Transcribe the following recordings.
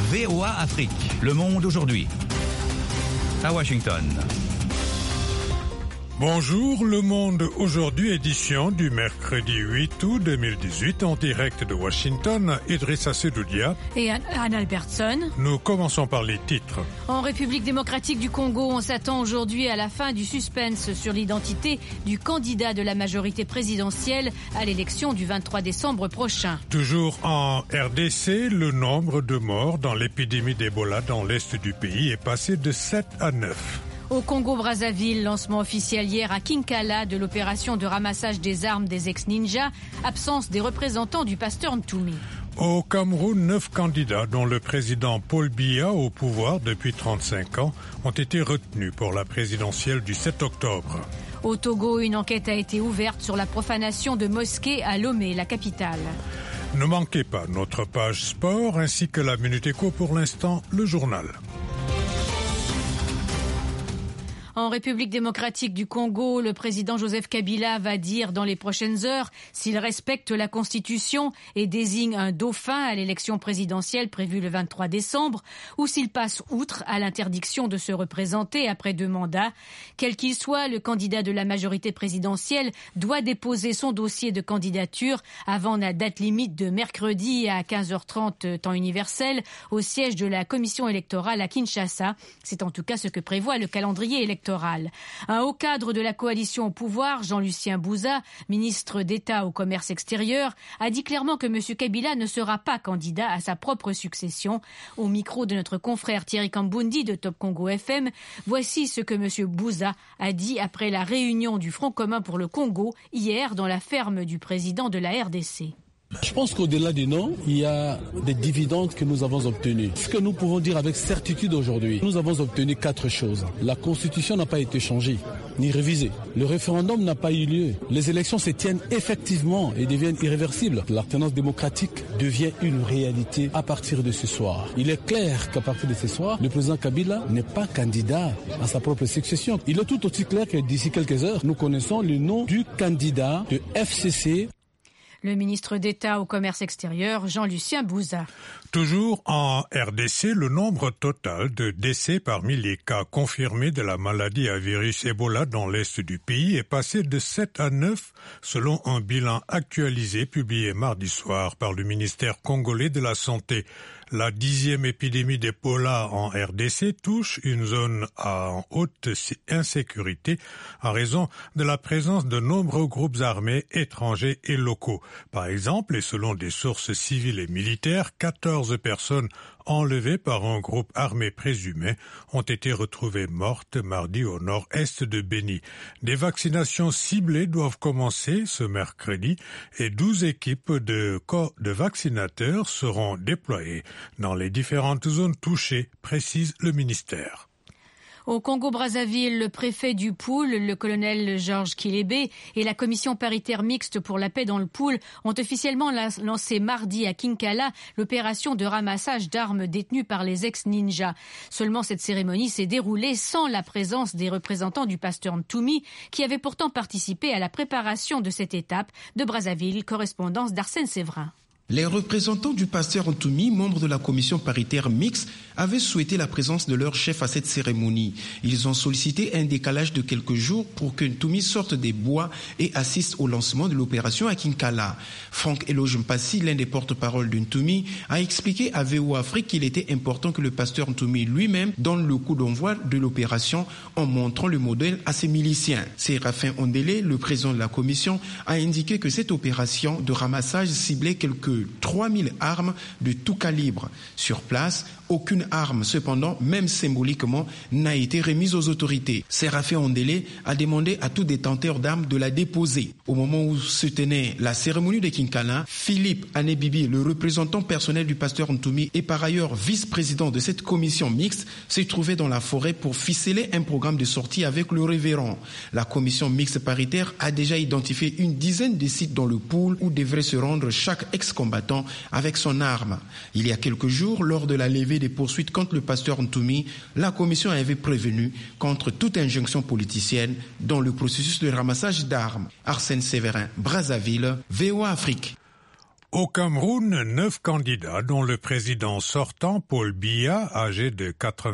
VOA Afrique, le monde aujourd'hui. À Washington. Bonjour, Le Monde aujourd'hui, édition du mercredi 8 août 2018, en direct de Washington, Idrissa Sedoudia et Anne Albertson. Nous commençons par les titres. En République démocratique du Congo, on s'attend aujourd'hui à la fin du suspense sur l'identité du candidat de la majorité présidentielle à l'élection du 23 décembre prochain. Toujours en RDC, le nombre de morts dans l'épidémie d'Ebola dans l'est du pays est passé de 7 à 9. Au Congo-Brazzaville, lancement officiel hier à Kinkala de l'opération de ramassage des armes des ex-ninjas, absence des représentants du pasteur Ntoumi. Au Cameroun, 9 candidats, dont le président Paul Biya au pouvoir depuis 35 ans, ont été retenus pour la présidentielle du 7 octobre. Au Togo, une enquête a été ouverte sur la profanation de mosquées à Lomé, la capitale. Ne manquez pas notre page sport ainsi que la Minute Éco, pour l'instant, le journal. En République démocratique du Congo, le président Joseph Kabila va dire dans les prochaines heures s'il respecte la Constitution et désigne un dauphin à l'élection présidentielle prévue le 23 décembre ou s'il passe outre à l'interdiction de se représenter après 2 mandats. Quel qu'il soit, le candidat de la majorité présidentielle doit déposer son dossier de candidature avant la date limite de mercredi à 15h30 temps universel au siège de la commission électorale à Kinshasa. C'est en tout cas ce que prévoit le calendrier électoral. Un haut cadre de la coalition au pouvoir, Jean-Lucien Bouza, ministre d'État au commerce extérieur, a dit clairement que M. Kabila ne sera pas candidat à sa propre succession. Au micro de notre confrère Thierry Kambundi de Top Congo FM, voici ce que M. Bouza a dit après la réunion du Front commun pour le Congo hier dans la ferme du président de la RDC. Je pense qu'au-delà du nom, il y a des dividendes que nous avons obtenus. Ce que nous pouvons dire avec certitude aujourd'hui, nous avons obtenu 4 choses. La Constitution n'a pas été changée, ni révisée. Le référendum n'a pas eu lieu. Les élections se tiennent effectivement et deviennent irréversibles. L'alternance démocratique devient une réalité à partir de ce soir. Il est clair qu'à partir de ce soir, le président Kabila n'est pas candidat à sa propre succession. Il est tout aussi clair que d'ici quelques heures, nous connaissons le nom du candidat de FCC. Le ministre d'État au commerce extérieur, Jean-Lucien Bouza. Toujours en RDC, le nombre total de décès parmi les cas confirmés de la maladie à virus Ebola dans l'est du pays est passé de 7 à 9 selon un bilan actualisé publié mardi soir par le ministère congolais de la Santé. La 10e épidémie d'Ebola en RDC touche une zone en haute insécurité en raison de la présence de nombreux groupes armés étrangers et locaux. Par exemple, et selon des sources civiles et militaires, 14 personnes enlevées par un groupe armé présumé ont été retrouvées mortes mardi au nord-est de Beni. Des vaccinations ciblées doivent commencer ce mercredi et 12 équipes de vaccinateurs seront déployées dans les différentes zones touchées, précise le ministère. Au Congo-Brazzaville, le préfet du Poul, le colonel Georges Kilébé, et la commission paritaire mixte pour la paix dans le Poul ont officiellement lancé mardi à Kinkala l'opération de ramassage d'armes détenues par les ex-ninjas. Seulement, cette cérémonie s'est déroulée sans la présence des représentants du pasteur Ntoumi, qui avait pourtant participé à la préparation de cette étape. De Brazzaville, correspondance d'Arsène Séverin. Les représentants du pasteur Ntoumi, membres de la commission paritaire mixte, avaient souhaité la présence de leur chef à cette cérémonie. Ils ont sollicité un décalage de quelques jours pour que Ntoumi sorte des bois et assiste au lancement de l'opération à Kinkala. Franck Eloge Mpassi, l'un des porte-parole de Ntoumi, a expliqué à VOA Afrique qu'il était important que le pasteur Ntoumi lui-même donne le coup d'envoi de l'opération en montrant le modèle à ses miliciens. Séraphin Ondélé, le président de la commission, a indiqué que cette opération de ramassage ciblait quelques 3000 armes de tout calibre. Sur place, aucune arme, cependant, même symboliquement, n'a été remise aux autorités. Séraphin Ondélé a demandé à tout détenteur d'armes de la déposer. Au moment où se tenait la cérémonie de Kinkala, Philippe Anebibi, le représentant personnel du pasteur Ntoumi et par ailleurs vice-président de cette commission mixte, s'est trouvé dans la forêt pour ficeler un programme de sortie avec le révérend. La commission mixte paritaire a déjà identifié une dizaine de sites dans le Poul où devrait se rendre chaque ex-combattant avec son arme. Il y a quelques jours, lors de la levée des poursuites contre le pasteur Ntoumi, la commission avait prévenu contre toute injonction politicienne dans le processus de ramassage d'armes. Arsène Séverin, Brazzaville, VOA Afrique. Au Cameroun, 9 candidats, dont le président sortant, Paul Biya, âgé de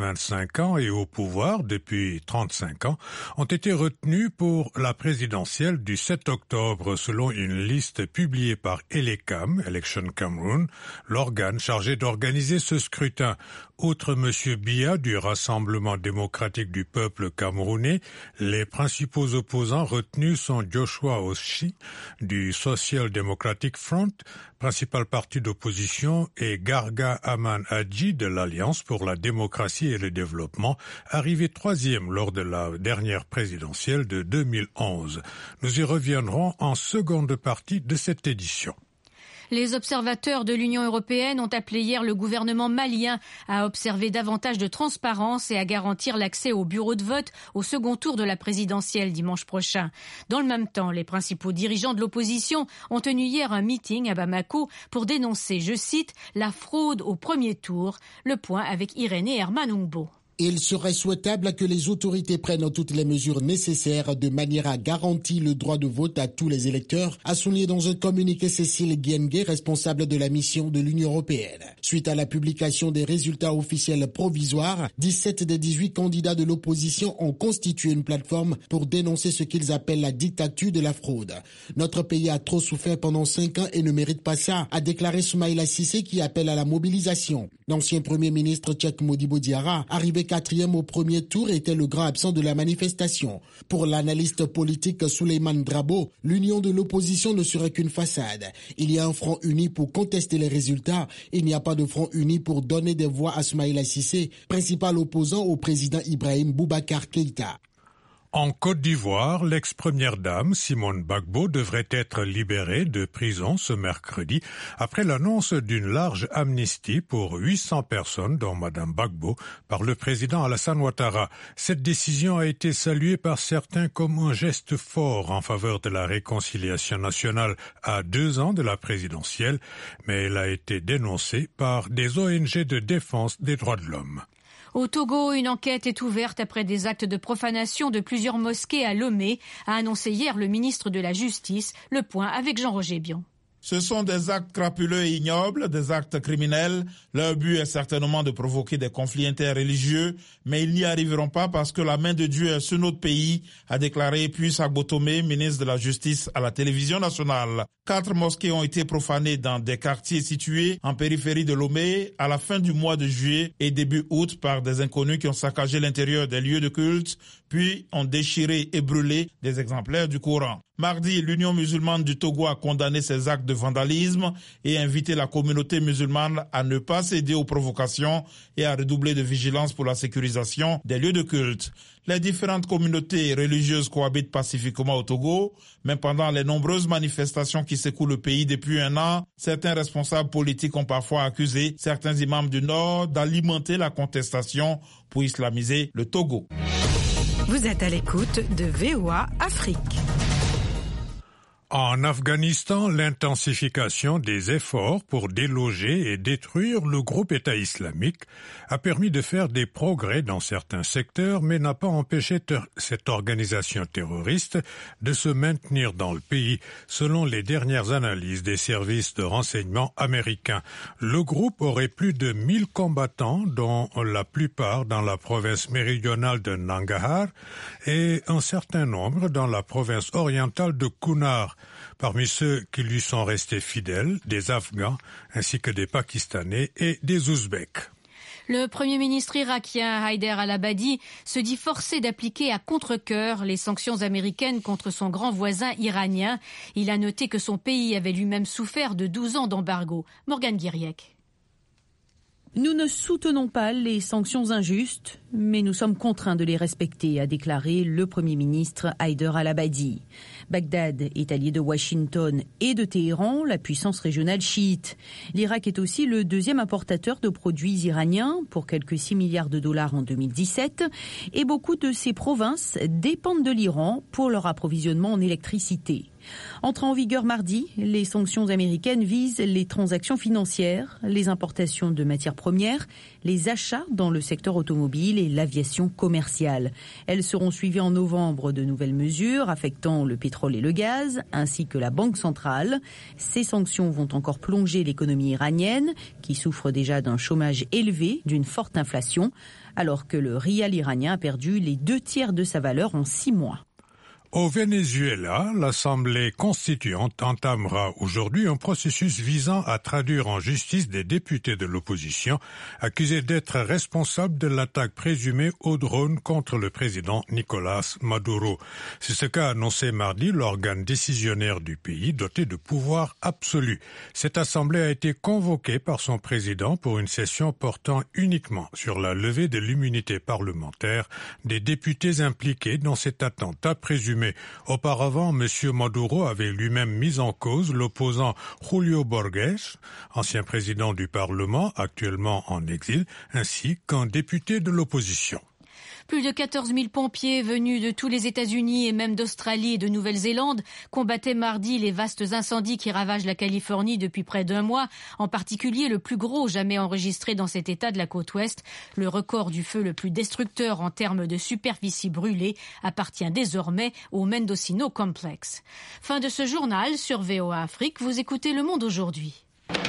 85 ans et au pouvoir depuis 35 ans, ont été retenus pour la présidentielle du 7 octobre, selon une liste publiée par Elecam, Election Cameroun, l'organe chargé d'organiser ce scrutin. Outre M. Biya du Rassemblement démocratique du peuple camerounais, les principaux opposants retenus sont Joshua Oshi du Social Democratic Front, principal parti d'opposition, et Garga Aman Hadji de l'Alliance pour la démocratie et le développement, arrivé 3e lors de la dernière présidentielle de 2011. Nous y reviendrons en seconde partie de cette édition. Les observateurs de l'Union européenne ont appelé hier le gouvernement malien à observer davantage de transparence et à garantir l'accès au bureau de vote au second tour de la présidentielle dimanche prochain. Dans le même temps, les principaux dirigeants de l'opposition ont tenu hier un meeting à Bamako pour dénoncer, je cite, la fraude au premier tour. Le point avec Irénée Hermanungbo. Il serait souhaitable que les autorités prennent toutes les mesures nécessaires de manière à garantir le droit de vote à tous les électeurs, a souligné dans un communiqué Cécile Guengue, responsable de la mission de l'Union européenne. Suite à la publication des résultats officiels provisoires, 17 des 18 candidats de l'opposition ont constitué une plateforme pour dénoncer ce qu'ils appellent la dictature de la fraude. Notre pays a trop souffert pendant 5 ans et ne mérite pas ça, a déclaré Soumaïla Cissé qui appelle à la mobilisation. L'ancien premier ministre tchèque Modibo Diarra, arrivé 4e au premier tour, était le grand absent de la manifestation. Pour l'analyste politique Souleymane Drabo, l'union de l'opposition ne serait qu'une façade. Il y a un front uni pour contester les résultats. Il n'y a pas de front uni pour donner des voix à Soumaïla Cissé, principal opposant au président Ibrahim Boubacar Keïta. En Côte d'Ivoire, l'ex-première dame Simone Gbagbo devrait être libérée de prison ce mercredi après l'annonce d'une large amnistie pour 800 personnes, dont Madame Gbagbo, par le président Alassane Ouattara. Cette décision a été saluée par certains comme un geste fort en faveur de la réconciliation nationale à 2 ans de la présidentielle, mais elle a été dénoncée par des ONG de défense des droits de l'homme. Au Togo, une enquête est ouverte après des actes de profanation de plusieurs mosquées à Lomé, a annoncé hier le ministre de la Justice. Le point avec Jean-Roger Bion. Ce sont des actes crapuleux et ignobles, des actes criminels. Leur but est certainement de provoquer des conflits interreligieux, mais ils n'y arriveront pas parce que la main de Dieu est sur notre pays, a déclaré Puis Agbotomé, ministre de la Justice à la télévision nationale. 4 mosquées ont été profanées dans des quartiers situés en périphérie de Lomé à la fin du mois de juillet et début août par des inconnus qui ont saccagé l'intérieur des lieux de culte, puis ont déchiré et brûlé des exemplaires du Coran. Mardi, l'Union musulmane du Togo a condamné ces actes de vandalisme et invité la communauté musulmane à ne pas céder aux provocations et à redoubler de vigilance pour la sécurisation des lieux de culte. Les différentes communautés religieuses cohabitent pacifiquement au Togo, mais pendant les nombreuses manifestations qui secouent le pays depuis 1 an, certains responsables politiques ont parfois accusé certains imams du Nord d'alimenter la contestation pour islamiser le Togo. Vous êtes à l'écoute de VOA Afrique. En Afghanistan, l'intensification des efforts pour déloger et détruire le groupe État islamique a permis de faire des progrès dans certains secteurs, mais n'a pas empêché cette organisation terroriste de se maintenir dans le pays, selon les dernières analyses des services de renseignement américains. Le groupe aurait plus de 1000 combattants, dont la plupart dans la province méridionale de Nangarhar et un certain nombre dans la province orientale de Kunar. Parmi ceux qui lui sont restés fidèles, des Afghans ainsi que des Pakistanais et des Ouzbeks. Le Premier ministre irakien Haider al-Abadi se dit forcé d'appliquer à contre-cœur les sanctions américaines contre son grand voisin iranien. Il a noté que son pays avait lui-même souffert de 12 ans d'embargo. Morgane Guiriec. Nous ne soutenons pas les sanctions injustes, mais nous sommes contraints de les respecter, a déclaré le Premier ministre Haider al-Abadi. Bagdad est allié de Washington et de Téhéran, la puissance régionale chiite. L'Irak est aussi le 2e importateur de produits iraniens, pour quelques 6 milliards de dollars en 2017, et beaucoup de ces provinces dépendent de l'Iran pour leur approvisionnement en électricité. Entrant en vigueur mardi, les sanctions américaines visent les transactions financières, les importations de matières premières, les achats dans le secteur automobile et et l'aviation commerciale. Elles seront suivies en novembre de nouvelles mesures affectant le pétrole et le gaz, ainsi que la Banque centrale. Ces sanctions vont encore plonger l'économie iranienne, qui souffre déjà d'un chômage élevé, d'une forte inflation, alors que le rial iranien a perdu les 2/3 de sa valeur en 6 mois. Au Venezuela, l'Assemblée constituante entamera aujourd'hui un processus visant à traduire en justice des députés de l'opposition accusés d'être responsables de l'attaque présumée au drone contre le président Nicolás Maduro. C'est ce qu'a annoncé mardi l'organe décisionnaire du pays doté de pouvoirs absolus. Cette assemblée a été convoquée par son président pour une session portant uniquement sur la levée de l'immunité parlementaire des députés impliqués dans cet attentat présumé. Auparavant, M. Maduro avait lui-même mis en cause l'opposant Julio Borges, ancien président du Parlement, actuellement en exil, ainsi qu'un député de l'opposition. Plus de 14 000 pompiers venus de tous les États-Unis et même d'Australie et de Nouvelle-Zélande combattaient mardi les vastes incendies qui ravagent la Californie depuis près d'un mois, en particulier le plus gros jamais enregistré dans cet état de la côte ouest. Le record du feu le plus destructeur en termes de superficie brûlée appartient désormais au Mendocino Complex. Fin de ce journal sur VOA Afrique. Vous écoutez Le Monde aujourd'hui.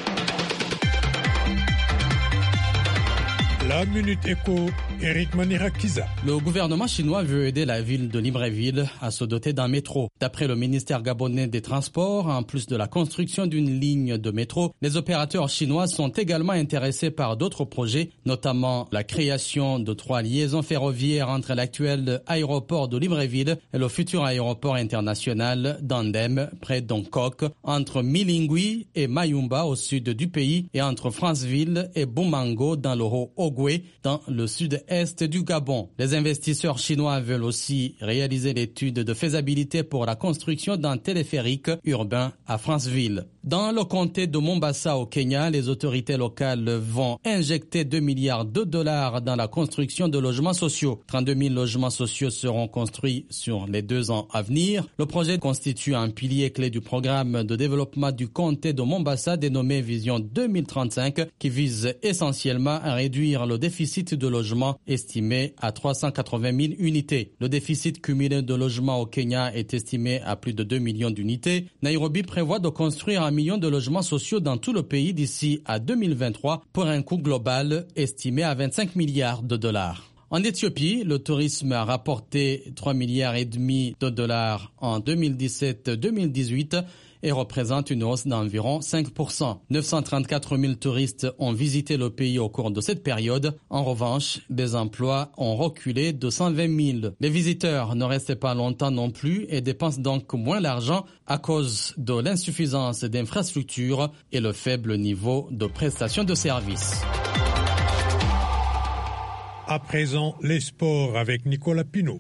La Minute Éco, Eric Manirakiza. Le gouvernement chinois veut aider la ville de Libreville à se doter d'un métro. D'après le ministère gabonais des Transports, en plus de la construction d'une ligne de métro, les opérateurs chinois sont également intéressés par d'autres projets, notamment la création de 3 liaisons ferroviaires entre l'actuel aéroport de Libreville et le futur aéroport international d'Andem, près d'Ongkok, entre Milingwi et Mayumba au sud du pays et entre Franceville et Boumango dans le Haut-Ogoué, dans le sud-est du Gabon. Les investisseurs chinois veulent aussi réaliser l'étude de faisabilité pour la construction d'un téléphérique urbain à Franceville. Dans le comté de Mombasa au Kenya, les autorités locales vont injecter $2 milliards dans la construction de logements sociaux. 32 000 logements sociaux seront construits sur les 2 ans à venir. Le projet constitue un pilier clé du programme de développement du comté de Mombasa dénommé Vision 2035 qui vise essentiellement à réduire le déficit de logements estimé à 380 000 unités. Le déficit cumulé de logements au Kenya est estimé à plus de 2 millions d'unités. Nairobi prévoit de construire 1 million de logements sociaux dans tout le pays d'ici à 2023 pour un coût global estimé à 25 milliards de dollars. En Éthiopie, le tourisme a rapporté 3,5 milliards de dollars en 2017-2018 et représente une hausse d'environ 5%. 934 000 touristes ont visité le pays au cours de cette période. En revanche, des emplois ont reculé de 120 000. Les visiteurs ne restent pas longtemps non plus et dépensent donc moins d'argent à cause de l'insuffisance d'infrastructures et le faible niveau de prestation de services. À présent, les sports avec Nicolas Pinault.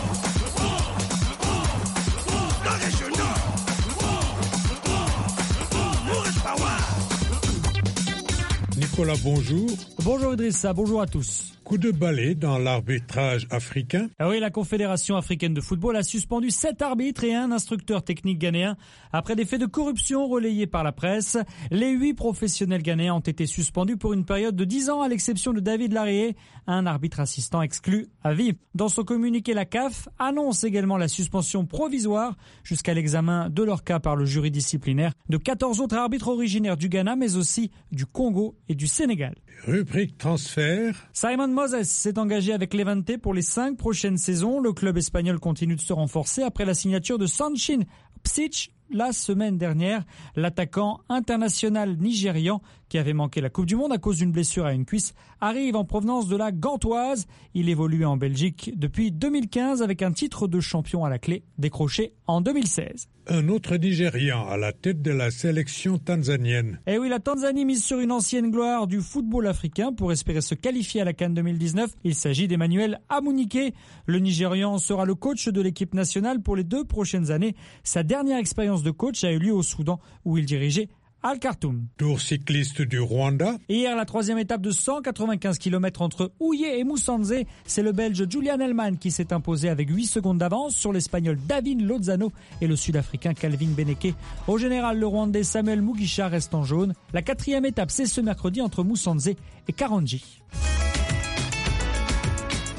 Nicolas, bonjour. Bonjour Idrissa, bonjour à tous. Coup de balai dans l'arbitrage africain. Ah oui, la Confédération africaine de football a suspendu 7 arbitres et un instructeur technique ghanéen après des faits de corruption relayés par la presse. Les 8 professionnels ghanéens ont été suspendus pour une période de 10 ans à l'exception de David Larrié, un arbitre assistant exclu à vie. Dans son communiqué, la CAF annonce également la suspension provisoire jusqu'à l'examen de leur cas par le jury disciplinaire de 14 autres arbitres originaires du Ghana mais aussi du Congo et du Sénégal. Rubrique transfert. Simon Moses s'est engagé avec Levante pour les 5 prochaines saisons. Le club espagnol continue de se renforcer après la signature de Sanchin Psic la semaine dernière. L'attaquant international nigérian qui avait manqué la Coupe du Monde à cause d'une blessure à une cuisse arrive en provenance de la Gantoise. Il évolue en Belgique depuis 2015 avec un titre de champion à la clé décroché en 2016. Un autre Nigérian à la tête de la sélection tanzanienne. Eh oui, la Tanzanie mise sur une ancienne gloire du football africain pour espérer se qualifier à la CAN 2019. Il s'agit d'Emmanuel Amunike. Le Nigérian sera le coach de l'équipe nationale pour les 2 prochaines années. Sa dernière expérience de coach a eu lieu au Soudan où il dirigeait Al-Khartoum. Tour cycliste du Rwanda. Hier, la 3e étape de 195 km entre Ouye et Musanze. C'est le Belge Julian Elman qui s'est imposé avec 8 secondes d'avance sur l'Espagnol David Lozano et le Sud-Africain Calvin Beneke. Au général, le Rwandais Samuel Mugisha reste en jaune. La 4e étape, c'est ce mercredi entre Musanze et Karongi.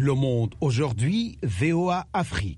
Le Monde aujourd'hui, VOA Afrique.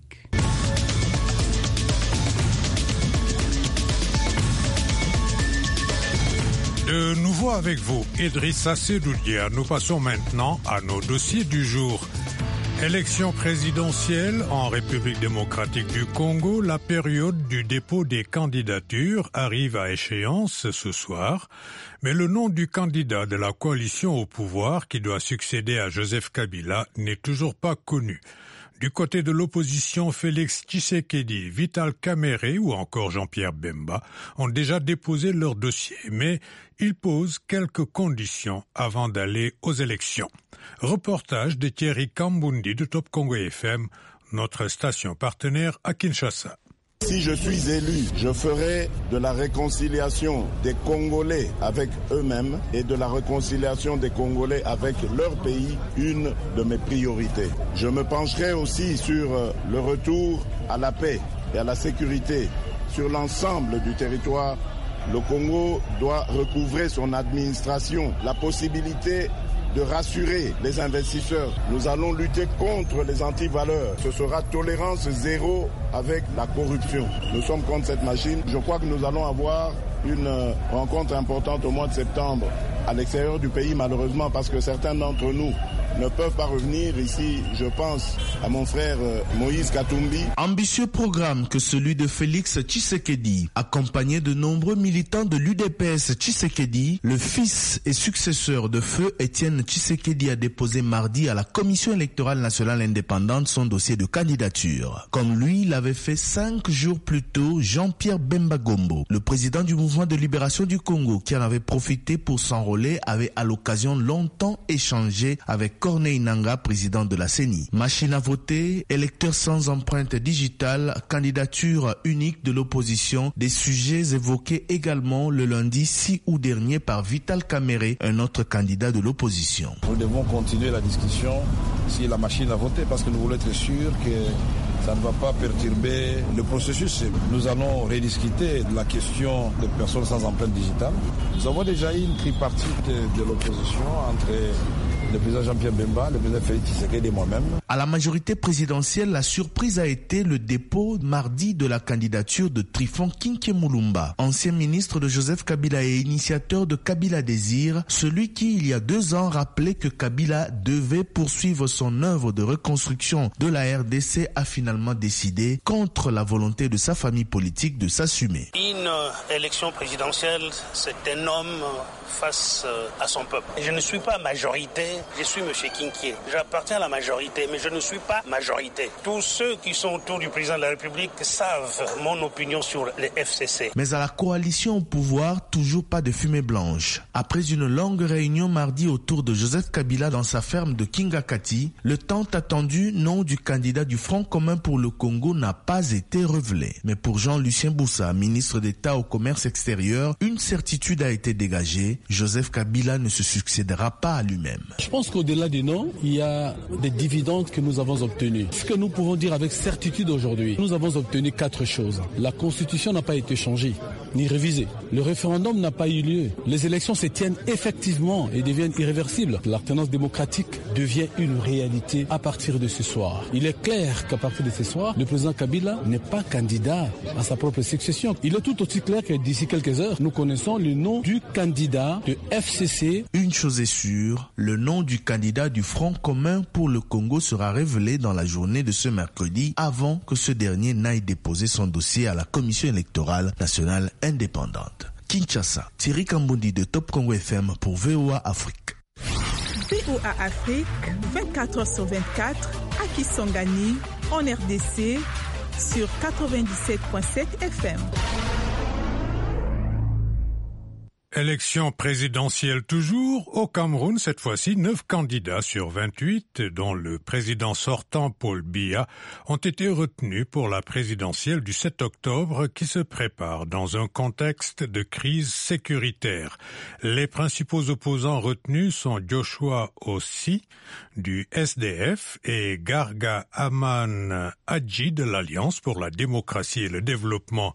De nouveau avec vous, Idrissa Seloudia. Nous passons maintenant à nos dossiers du jour. Élection présidentielle en République démocratique du Congo, la période du dépôt des candidatures arrive à échéance ce soir, mais le nom du candidat de la coalition au pouvoir qui doit succéder à Joseph Kabila n'est toujours pas connu. Du côté de l'opposition, Félix Tshisekedi, Vital Kamerhe ou encore Jean-Pierre Bemba ont déjà déposé leur dossier, mais ils posent quelques conditions avant d'aller aux élections. Reportage de Thierry Kambundi de Top Congo FM, notre station partenaire à Kinshasa. Si je suis élu, je ferai de la réconciliation des Congolais avec eux-mêmes et de la réconciliation des Congolais avec leur pays une de mes priorités. Je me pencherai aussi sur le retour à la paix et à la sécurité sur l'ensemble du territoire. Le Congo doit recouvrer son administration, la possibilité de rassurer les investisseurs. Nous allons lutter contre les antivaleurs. Ce sera tolérance zéro avec la corruption. Nous sommes contre cette machine. Je crois que nous allons avoir une rencontre importante au mois de septembre à l'extérieur du pays, malheureusement, parce que certains d'entre nous ne peuvent pas revenir ici. Je pense à mon frère Moïse Katumbi. Ambitieux programme que celui de Félix Tshisekedi, accompagné de nombreux militants de l'UDPS Tshisekedi, le fils et successeur de feu Étienne Tshisekedi a déposé mardi à la Commission électorale nationale indépendante son dossier de candidature. Comme lui, l'avait fait 5 jours plus tôt Jean-Pierre Bemba Gombo, le président du mouvement de libération du Congo, qui en avait profité pour s'enrôler, avait à l'occasion longtemps échangé avec Corneille Nangaa, président de la CENI. Machine à voter, électeurs sans empreinte digitale, candidature unique de l'opposition, des sujets évoqués également le lundi 6 août dernier par Vital Kamerhe, un autre candidat de l'opposition. Nous devons continuer la discussion sur la machine à voter parce que nous voulons être sûrs que ça ne va pas perturber le processus. Nous allons rediscuter de la question des personnes sans empreinte digitale. Nous avons déjà eu une tripartite de l'opposition entre le président Jean-Pierre Bemba, le président Félix Tshisekedi et moi-même. À la majorité présidentielle, la surprise a été le dépôt mardi de la candidature de Trifon Kinkemulumba, ancien ministre de Joseph Kabila et initiateur de Kabila Désir, celui qui, il y a 2 ans, rappelait que Kabila devait poursuivre son œuvre de reconstruction de la RDC, a finalement décidé, contre la volonté de sa famille politique, de s'assumer. Une élection présidentielle, c'est un homme face à son peuple. Je ne suis pas majorité, je suis M. Kinké. J'appartiens à la majorité, mais je ne suis pas majorité. Tous ceux qui sont autour du président de la République savent mon opinion sur les FCC. Mais à la coalition au pouvoir, toujours pas de fumée blanche. Après une longue réunion mardi autour de Joseph Kabila dans sa ferme de Kingakati, le tant attendu nom du candidat du Front commun pour le Congo n'a pas été révélé. Mais pour Jean-Lucien Boussa, ministre d'État au commerce extérieur, une certitude a été dégagée. Joseph Kabila ne se succédera pas à lui-même. Je pense qu'au-delà des noms, il y a des dividendes que nous avons obtenus. Ce que nous pouvons dire avec certitude aujourd'hui, nous avons obtenu 4 choses. La Constitution n'a pas été changée, ni révisée. Le référendum n'a pas eu lieu. Les élections se tiennent effectivement et deviennent irréversibles. L'alternance démocratique devient une réalité à partir de ce soir. Il est clair qu'à partir de ce soir, le président Kabila n'est pas candidat à sa propre succession. Il est tout aussi clair que d'ici quelques heures, nous connaissons le nom du candidat de FCC. Une chose est sûre, le nom du candidat du Front commun pour le Congo sera révélé dans la journée de ce mercredi avant que ce dernier n'aille déposer son dossier à la Commission électorale nationale indépendante. Kinshasa, Thierry Kambundi de Top Congo FM pour VOA Afrique. VOA Afrique, 24h/24, à Kisangani, en RDC, sur 97.7 FM. Élection présidentielle toujours. Au Cameroun, cette fois-ci, 9 candidats sur 28, dont le président sortant Paul Biya, ont été retenus pour la présidentielle du 7 octobre qui se prépare dans un contexte de crise sécuritaire. Les principaux opposants retenus sont Joshua Ossi du SDF et Garga Aman Hadji de l'Alliance pour la démocratie et le développement.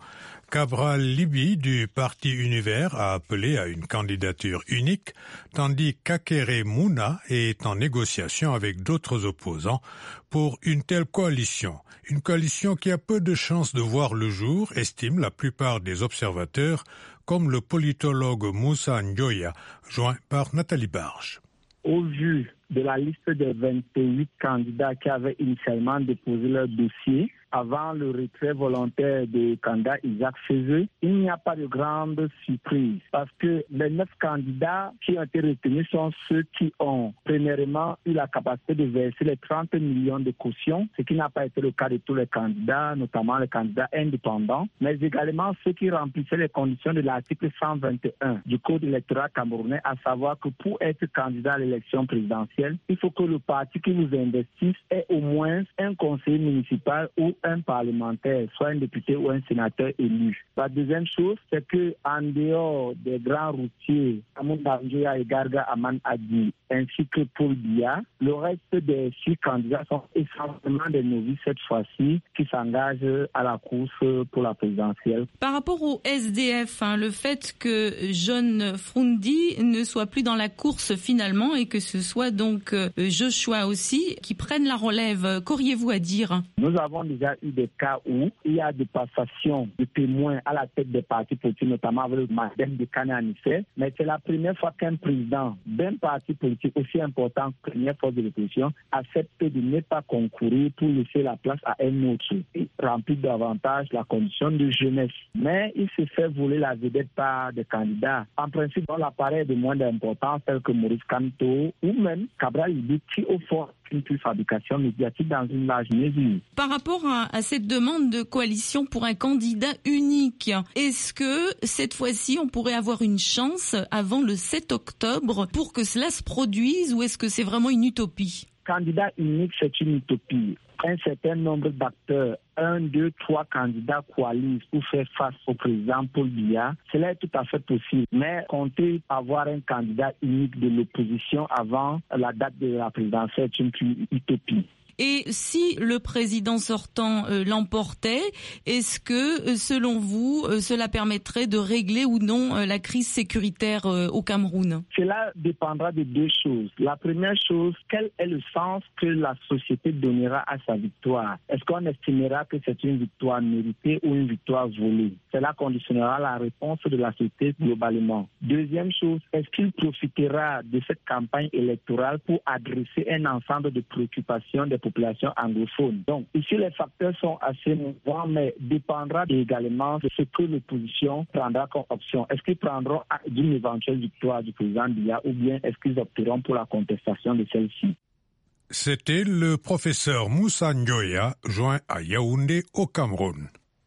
Cabral Libi du Parti Univers a appelé à une candidature unique, tandis qu'Akere Mouna est en négociation avec d'autres opposants pour une telle coalition. Une coalition qui a peu de chances de voir le jour, estiment la plupart des observateurs, comme le politologue Moussa Ndoya, joint par Nathalie Barge. Au vu de la liste des 28 candidats qui avaient initialement déposé leur dossier, avant le retrait volontaire du candidat Isaac Fezeux, il n'y a pas de grande surprise parce que les 9 candidats qui ont été retenus sont ceux qui ont premièrement eu la capacité de verser les 30 millions de caution, ce qui n'a pas été le cas de tous les candidats, notamment les candidats indépendants, mais également ceux qui remplissaient les conditions de l'article 121 du Code électoral camerounais, à savoir que pour être candidat à l'élection présidentielle, il faut que le parti qui vous investisse ait au moins un conseiller municipal ou un parlementaire, soit un député ou un sénateur élu. La deuxième chose, c'est que en dehors des grands routiers, Amounda Ndoya et Garga Aman Adi, ainsi que Paul Biya, le reste des 6 candidats sont essentiellement des novices cette fois-ci qui s'engagent à la course pour la présidentielle. Par rapport au SDF, le fait que John Frundi ne soit plus dans la course finalement et que ce soit donc Joshua aussi qui prenne la relève, qu'auriez-vous à dire? Nous avons déjà eu des cas où il y a des passations de témoins à la tête des partis politiques, notamment avec le Madame de Kane-Anissé, mais c'est la première fois qu'un président d'un parti politique aussi important, première force de l'opposition, accepte de ne pas concourir pour laisser la place à un autre et remplir davantage la condition de jeunesse. Mais il se fait voler la vedette par des candidats, en principe dans l'appareil de moins d'importance, tels que Maurice Kamto ou même Cabral Libi, qui au fond une fabrication médiatique dans une large mesure. Par rapport à cette demande de coalition pour un candidat unique, est-ce que cette fois-ci on pourrait avoir une chance avant le 7 octobre pour que cela se produise ou est-ce que c'est vraiment une utopie? Candidat unique, c'est une utopie. Un certain nombre d'acteurs, 1, 2, 3 candidats coalisent pour faire face au président Paul Biya, cela est tout à fait possible. Mais compter avoir un candidat unique de l'opposition avant la date de la présidentielle est une utopie. Et si le président sortant l'emportait, est-ce que, selon vous, cela permettrait de régler ou non la crise sécuritaire au Cameroun? Cela dépendra de 2 choses. La première chose, quel est le sens que la société donnera à sa victoire? Est-ce qu'on estimera que c'est une victoire méritée ou une victoire volée? Cela conditionnera la réponse de la société globalement. Deuxième chose, est-ce qu'il profitera de cette campagne électorale pour adresser un ensemble de préoccupations des population anglophone. Donc, ici, les facteurs sont assez mouvants, mais dépendra également de ce que l'opposition prendra comme option. Est-ce qu'ils prendront d'une éventuelle victoire du président Biya ou bien est-ce qu'ils opteront pour la contestation de celle-ci? C'était le professeur Moussa Ndoya, joint à Yaoundé au Cameroun.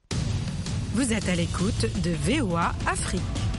Vous êtes à l'écoute de VOA Afrique.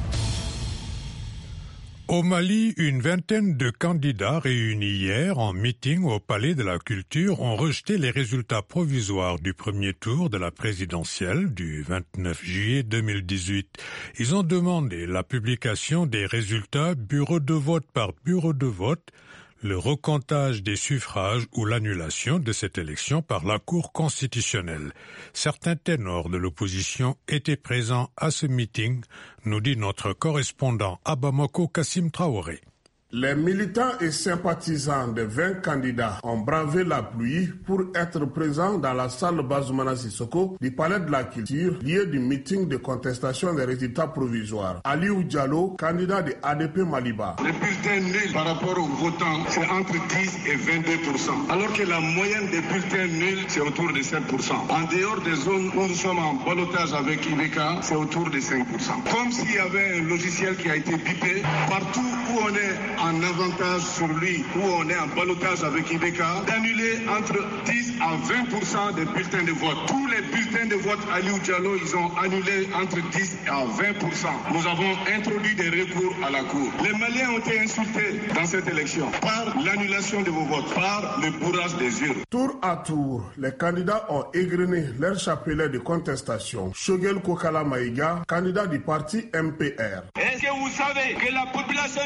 Au Mali, une vingtaine de candidats réunis hier en meeting au Palais de la Culture ont rejeté les résultats provisoires du premier tour de la présidentielle du 29 juillet 2018. Ils ont demandé la publication des résultats bureau de vote par bureau de vote, le recomptage des suffrages ou l'annulation de cette élection par la Cour constitutionnelle. Certains ténors de l'opposition étaient présents à ce meeting, nous dit notre correspondant à Bamako, Kassim Traoré. Les militants et sympathisants des 20 candidats ont bravé la pluie pour être présents dans la salle Bazoumana Sissoko du Palais de la Culture, lieu du meeting de contestation des résultats provisoires. Aliou Diallo, candidat de ADP Maliba. Les bulletins nuls par rapport aux votants, c'est entre 10 et 22%, alors que la moyenne des bulletins nuls, c'est autour de 7%. En dehors des zones où nous sommes en ballottage avec Ibeka, c'est autour de 5%. Comme s'il y avait un logiciel qui a été bipé, partout où on est en avantage sur lui, où on est en ballottage avec Ibeka, d'annuler entre 10 à 20% des bulletins de vote. Tous les bulletins de vote à Aliou Diallo, ils ont annulé entre 10 à 20%. Nous avons introduit des recours à la Cour. Les Maliens ont été insultés dans cette élection par l'annulation de vos votes, par le bourrage des urnes. Tour à tour, les candidats ont égrené leur chapelet de contestation. Shogel Kokala Maïga, candidat du parti MPR. Est-ce que vous savez que la population de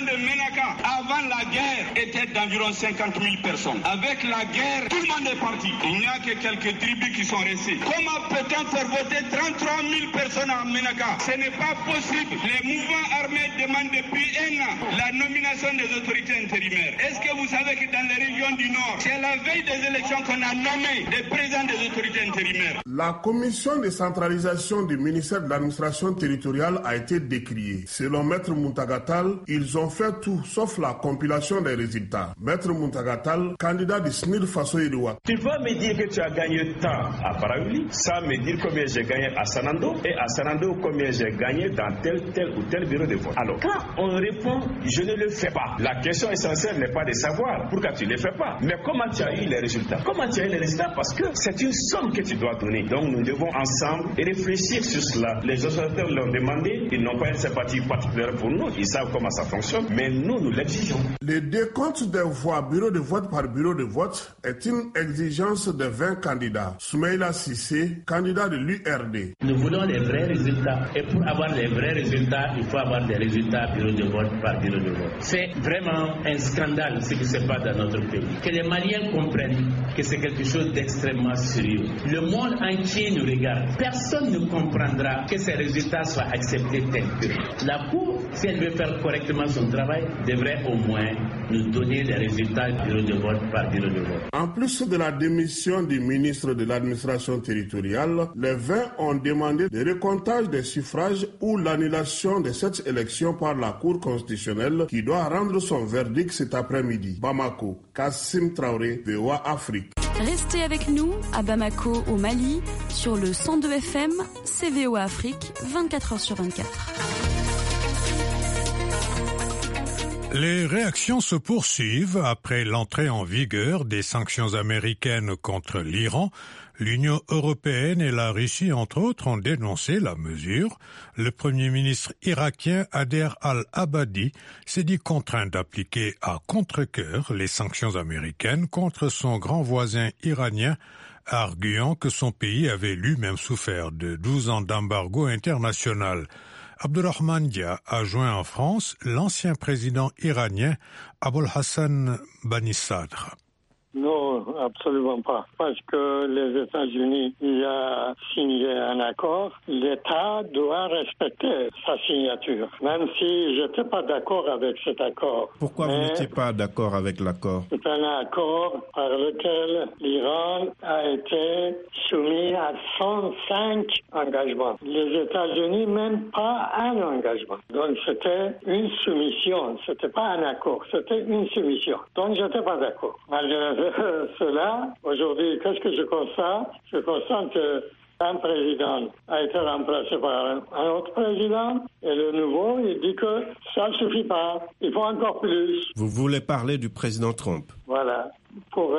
de Ménaka, avant la guerre, était d'environ 50 000 personnes. Avec la guerre, tout le monde est parti. Il n'y a que quelques tribus qui sont restées. Comment peut-on faire voter 33 000 personnes à Ménaka? Ce n'est pas possible. Les mouvements armés demandent depuis un an la nomination des autorités intérimaires. Est-ce que vous savez que dans les régions du Nord, c'est la veille des élections qu'on a nommé des présidents des autorités intérimaires? La commission de centralisation du ministère de l'administration territoriale a été décriée. Selon Maître Muntagatal, ils ont fait tout sauf la compilation des résultats. Maître Muntagatal, candidat du SNIR Faso Iroua. Tu vas me dire que tu as gagné tant à Paraouli, sans me dire combien j'ai gagné à Sanando, et à Sanando combien j'ai gagné dans tel ou tel bureau de vote. Alors, quand on répond, je ne le fais pas. La question essentielle n'est pas de savoir pourquoi tu ne le fais pas, mais comment tu as eu les résultats. Comment tu as eu les résultats? Parce que c'est une somme que tu dois donner. Donc nous devons ensemble réfléchir sur cela. Les observateurs l'ont demandé, ils n'ont pas une sympathie particulière pour nous, ils savent comment ça fonctionne, mais nous l'exigeons. Le décompte des voix bureau de vote par bureau de vote est une exigence de 20 candidats. Soumaïla Sissé, candidat de l'URD. Nous voulons les vrais résultats, et pour avoir les vrais résultats, il faut avoir des résultats bureau de vote par bureau de vote. C'est vraiment un scandale ce qui se passe dans notre pays. Que les Maliens comprennent que c'est quelque chose d'extrêmement sérieux. Le monde entier nous regarde. Personne ne comprendra que ces résultats soient acceptés tels que. La Cour, si elle veut faire correctement son travail, devrait au moins nous donner les résultats bureau de vote par bureau de vote. En plus de la démission du ministre de l'administration territoriale, les 20 ont demandé le recomptage des suffrages ou l'annulation de cette élection par la Cour constitutionnelle qui doit rendre son verdict cet après-midi. Bamako, Kassim Traoré, VOA Afrique. Restez avec nous à Bamako au Mali sur le 102 FM, c'est VOA Afrique, 24h sur 24. Les réactions se poursuivent après l'entrée en vigueur des sanctions américaines contre l'Iran. L'Union européenne et la Russie, entre autres, ont dénoncé la mesure. Le Premier ministre irakien Haider al-Abadi s'est dit contraint d'appliquer à contre-cœur les sanctions américaines contre son grand voisin iranien, arguant que son pays avait lui-même souffert de 12 ans d'embargo international. Abdurrahman Dia a joint en France l'ancien président iranien Abul Hassan Bani Sadr. Non, absolument pas. Parce que les États-Unis y a signé un accord, l'État doit respecter sa signature, même si je n'étais pas d'accord avec cet accord. Pourquoi vous n'étiez pas d'accord avec l'accord? C'est un accord par lequel l'Iran a été soumis à 105 engagements. Les États-Unis, même pas un engagement. Donc c'était une soumission, c'était pas un accord, c'était une soumission. Donc je n'étais pas d'accord. Malgré cela, aujourd'hui, qu'est-ce que je constate? Je constate qu'un président a été remplacé par un autre président et le nouveau, il dit que ça ne suffit pas, il faut encore plus. Vous voulez parler du président Trump? Voilà. Pour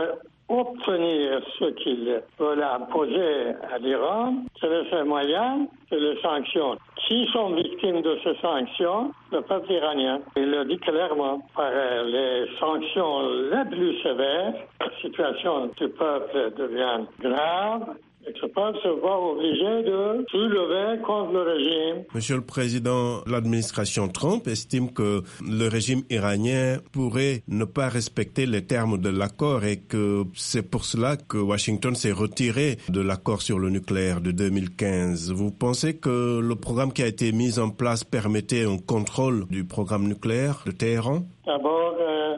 obtenir ce qu'il veut imposer à l'Iran, c'est le seul moyen, c'est les sanctions. Qui sont victimes de ces sanctions? Le peuple iranien. Il le dit clairement. Par les sanctions les plus sévères, la situation du peuple devient grave. Et ce peuple se voit obligé de soulever contre le régime. Monsieur le Président, l'administration Trump estime que le régime iranien pourrait ne pas respecter les termes de l'accord et que c'est pour cela que Washington s'est retiré de l'accord sur le nucléaire de 2015. Vous pensez que le programme qui a été mis en place permettait un contrôle du programme nucléaire de Téhéran? D'abord,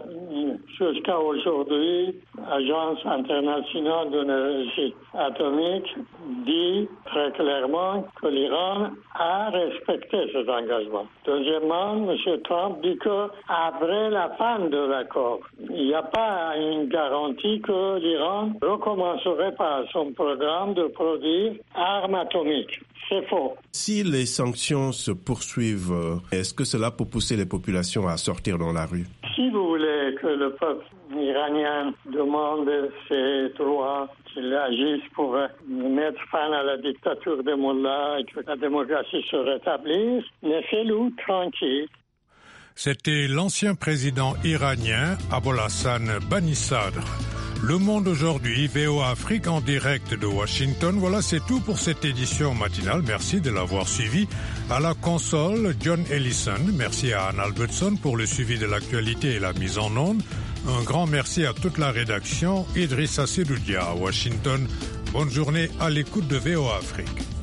jusqu'à aujourd'hui, l'Agence internationale d'énergie atomique dit très clairement que l'Iran a respecté ses engagements. Deuxièmement, M. Trump dit qu'après la fin de l'accord, il n'y a pas une garantie que l'Iran recommencerait pas son programme de produire armes atomiques. C'est faux. Si les sanctions se poursuivent, est-ce que cela peut pousser les populations à sortir dans la rue? Si vous voulez que le peuple iranien demande ses droits, qu'il agisse pour mettre fin à la dictature des mollahs et que la démocratie se rétablisse, laissez-le tranquille. C'était l'ancien président iranien Abul Hassan Bani Sadr. Le Monde aujourd'hui, VOA Afrique en direct de Washington. Voilà, c'est tout pour cette édition matinale. Merci de l'avoir suivi. À la console, John Ellison. Merci à Anne Albertson pour le suivi de l'actualité et la mise en onde. Un grand merci à toute la rédaction. Idrissa Sedoudia à Washington. Bonne journée à l'écoute de VOA Afrique.